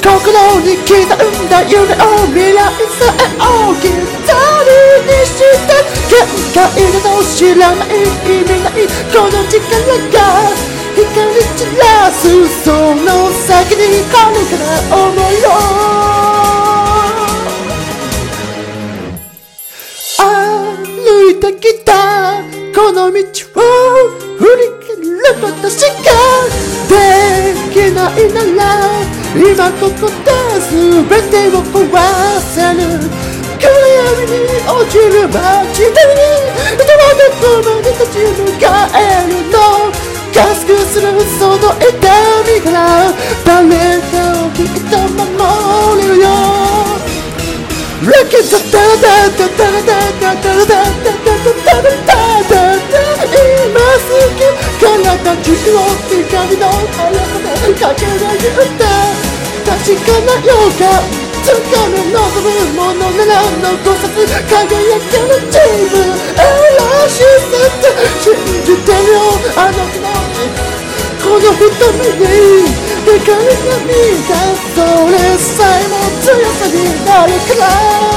心に刻んだ夢を未来さえをギターにして限界など知らない意味ないこの力が光散らすその先に遥かな想いを歩いてきたこの道を振り返る私ができないなら今ここで全てを壊せる暗闇に落ちる街でどこまで立ち向かえるのガスクするその痛みから誰かをきっと守れるよラケットダラダラダラダラダラダラダラダラダラ今すぐ彼たちを光の速さで駆け上げた確かなようか掴み望むものなら残さず輝けるチーム嵐さって信じてるよあの気持ちこの瞳に光が見たそれさえも強さになるから